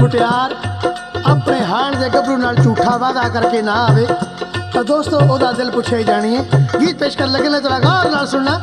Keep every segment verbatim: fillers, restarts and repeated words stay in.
ਮੁਟਿਆਰ ਆਪਣੇ ਹਾਣ ਦੇ ਗੱਭਰੂ ਨਾਲ ਝੂਠਾ ਵਾਦਾ ਕਰਕੇ ਨਾ ਆਵੇ ਤਾਂ ਦੋਸਤੋ ਉਹਦਾ ਦਿਲ ਪੁੱਛੇ ਜਾਣੀਏ। ਗੀਤ ਪੇਸ਼ ਕਰਨ ਲੱਗੇ ਨੇ, ਥੋੜਾ ਗੌਰ ਨਾਲ ਸੁਣਨਾ।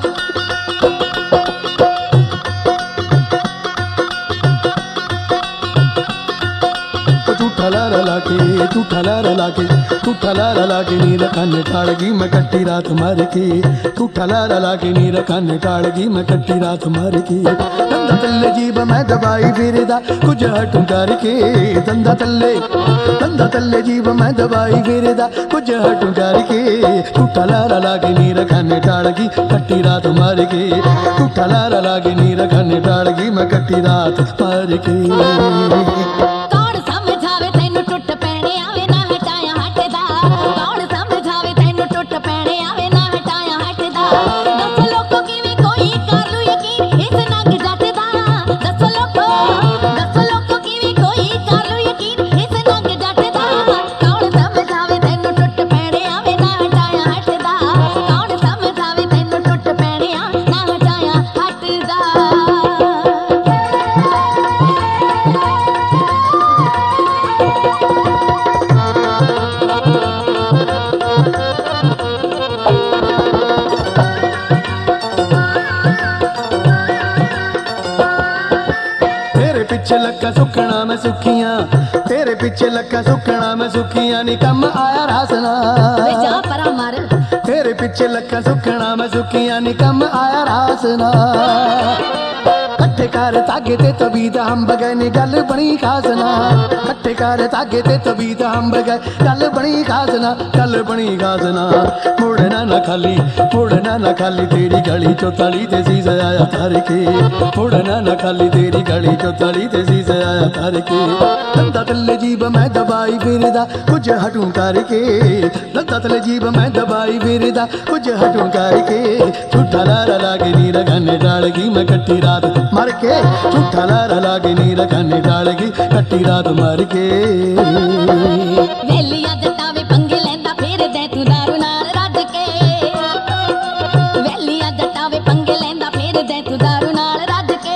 झूठा लारा लाके झूठा लारा लाके झूठा लारा लाके नीर कान टाड़गी मैं कट्टी रात मार के झूठा लारा लाके नीर कान टाड़गी मैं कट्टी रात मार के धंधा तल्ले जीब मैं दबाई फिरदा कुछ हटूं करके धंधा तल्ले धंधा तल्ले जीब मैं दबाई फिरदा कुछ हटूं करके झूठा लारा लाके नीर कान टाड़गी कट्टी रात मार के झूठा लारा लाके नीर कान टाड़गी मैं कट्टी रात मार के। सुखना मैं सुखियां तेरे पीछे लक्का सुखना मैं सुखियां नी कम आया रासना तेरे पीछे लक्का सुखना मैं सुखियां नी कम आया रासना कट्ठे कर तागे ते तबीत हम बगै नी गल बनी खासना कट्ठे कर तागे ते तबीत हम बगै गल बनी खासना गल बनी खासना मुड़ना ना खाली मुड़ना ना खाली तेरी गली चो तली ते सीस आया तार के मुड़ना ना खाली तेरी गली चो तली ते सीस आया तार के धंधा तल्ले जीब मैं दबाई फिरदा कुछ हटूं करके धंधा तल्ले जीब मैं दबाई फिरदा कुछ हटूं करके झूठा लारा लागे नीर गाने डालगी मैं कट्टी रात मर के झूठा लारा लागे नीर गाने डालगी कट्टी रात मर के। वेलिया जटावे पंगे लेंदा फिर दे तू दारू नाल रज के वेलिया जटावे पंगे लेंदा फिर दे तू दारू नाल रज के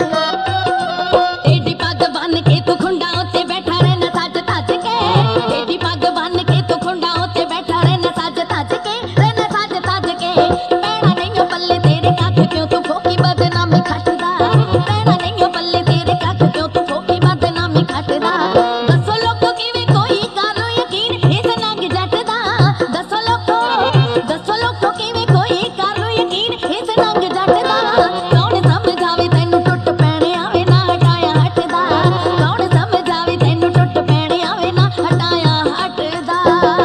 एडी पग बन के तू खुंडा उत्ते बैठा रहना सज तज के एडी पग बन के तू खुंडा उत्ते बैठा रहना सज तज के रहना सज तज के पैणा नहीं पल्ले तेरे कख क्यों तू फोकी बदनामी खटदा पैणा नहीं पल्ले तेरे कख क्यों तू फोकी बदनामी खटदा दसो लोको किवें कोई कर लो यकीन इस नंग जट दा दसो लोको दसो लोको किवें कोई कर लो यकीन इस नंग जट दा कौन समझावे तैनू टुट पैणे आवे ना हटाया हटदा कौन समझावे तैनू टुट पैणे आवे ना हटाया हटदा।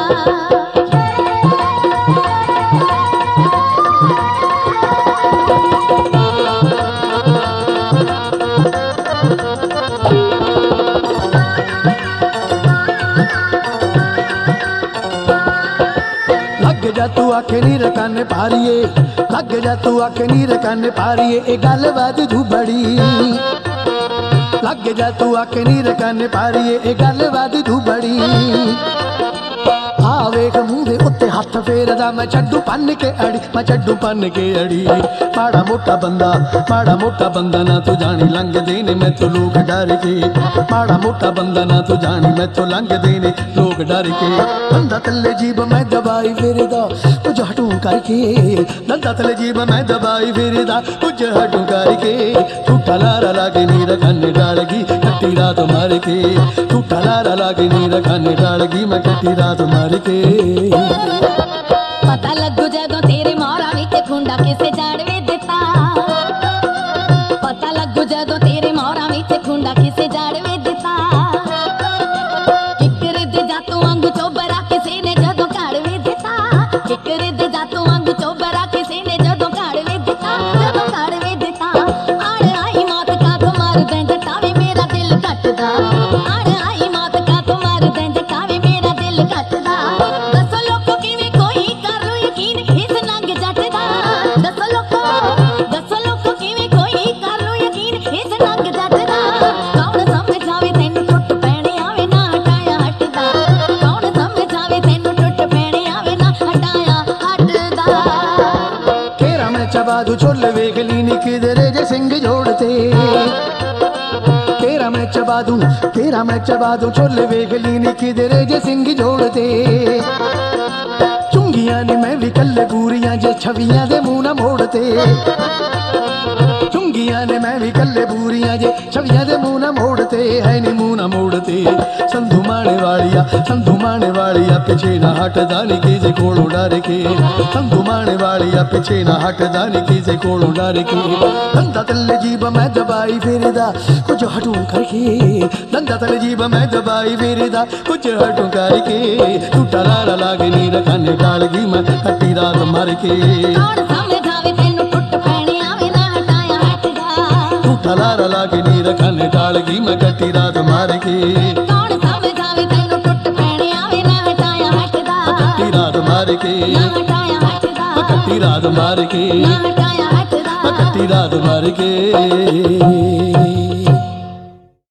लग जा तू आखे नी रकाने पारिए लग जा तू आखे नी रकाने पारिए ए गल बात तू बड़ी लग जा तू आखे नी रकाने पारिए ए गल बात तू बड़ी आ वेख मूंह दे उत्ते हथ फेरदा मैं छड्डू पन के अड़ी मैं छड्डू पन के अड़ी माड़ा मोटा बंदा माड़ा मोटा बंदा ना तू जानी लंघ देने मैं तो लोग डर के माड़ा मोटा बंदा ना तू जानी मैं तो लंघ देने लोग डर के धंधा तल्ले जीब मैं दबाई फिरदा कुछ हटूं करके धंधा तल्ले जीब मैं दबाई फिरदा कुछ हटूं करके झूठा लारा लागे नीर खाने डालगी कट्टी रात मार के झूठा लारा लागे नीर खाने डालगी मैं कट्टी रात मार के। पता लगू जदों तेरे मोरा विच खुंडा किसे जाड़वे दिता पता लगू जदों तेरे मोरा विच खुंडा किसे जाड़वे दिता किकर दे जातों वांगू चोबरा किसे ने जदों काड़वे दिता किकर दे जातों वांगू चोबरा किसे ने जदों काड़वे दिता जदों काड़वे दिता आड़ आई मौत का तो मार दें जटावे मेरा दिल कटदा आड़ आई मौत का तो मार दें जटावे मेरा दिल कटदा दसो लोको किवें कोई कर लो यकीन इस नंग जट दा दसो लोको दसो लोको किवें कोई कर लो यकीन इस नंग जट दा कौन समझावे तैनू टुट पैणे आवे ना हटाया हटदा कौन समझावे तैनू टुट पैणे आवे ना हटाया हटदा। केरा मैं चबा दू छोल वेख ली नी किधरे जे सिंह जोड़ते केरा मैं ਮੈਂ ਚਬਾ ਦੂੰ ਤੇਰਾ ਮੈਂ ਚਬਾ ਦੂੰ ਛੋਲੇ ਵੇਖ ਲਈ ਨੀ ਕਿਧਰੇ ਜੇ ਸਿੰਘ ਜੋੜਦੇ ਚੁੰਗੀਆਂ ਨੇ ਮੈਂ ਵੀ ਕੱਲੇ ਪੂਰੀਆਂ ਜੇ ਛਵੀਆਂ ਦੇ ਮੂੰਹ ਨਾ ਮੋੜਤੇ ਚੁੰਗੀਆਂ ਨੇ ਮੈਂ ਵੀ ਕੱਲੇ ਪੂਰੀਆਂ ਜੇ ਛਵੀਆਂ ਦੇ ਮੂੰਹ ਨਾ ਮੋੜਤੇ ਹੈ ਨੀ ਮੂੰਹ ਨਾ ਮੋੜਤੇ ਸੰਧੂ ਮਾਣੇ ਵਾਲੀਆ ਸੰਧੂ ਮਾਣੇ ਵਾਲੀਆ ਪਿੱਛੇ ਨਾ ਹਟਦਾ ਨੀ ਕਿਸੇ ਕੋਲੋਂ ਡਰ ਕੇ ਸੰਧੂ ਮਾਣੇ ਵਾਲੀਆ ਪਿੱਛੇ ਨਾ ਹਟਦਾ ਨੀ ਕਿਸੇ ਕੋਲੋਂ ਡਰ ਕੇ ਦੰਦਾ ਤਲੇ ਜੀਬ ਮੈਂ ਦਬਾਈ ਫਿਰਦਾ ਕੁਝ ਹਟੂ ਕਰਕੇ ਦੰਦਾ ਤਲੇ ਜੀਬ ਮੈਂ ਦਬਾਈ ਫਿਰਦਾ ਕੁਝ ਹਟੂ ਕਰਕੇ ਝੂਟਾ ਲਾਰਾ ਲਾਗੇ ਨੀ ਰਖਾਨੇ ਟਾਲ ਗਈ ਮੈਂ ਕੱਟੀ ਰਾਤ ਮਰ ਕੇ ਕੌਣ ਸਮਝਾਵੇ ਤੈਨੂੰ ਟੁੱਟ ਪੈਣੇ ਆਵੇ ਨਾ ਹਟਾਇਆ ਹਟਦਾ ਝੂਟਾ ਲਾਰਾ ਲਾਗੇ ਨੀ ਰਖਾਨੇ ਟਾਲ ਗਈ ਮੈਂ ਕੱਟੀ ਰਾਤ ਮਾਰ ਕੇ ਕੌਣ ਸਮਝਾਵੇ ਤੈਨੂੰ ਟੁੱਟ ਪੈਣੇ ਆਵੇ ਨਾ ਹਟਾਇਆ ਹਟਦਾ ਕੱਟੀ ਰਾਤ ਮਾਰ ਕੇ ਨਾ ਹਟਾਇਆ ਹਟਦਾ ਕੱਟੀ ਰਾਤ ਮਾਰ ਕੇ ਨਾ ਹਟਾਇਆ ਹਟਦਾ ਕੱਟੀ ਰਾਤ ਮਾਰ ਕੇ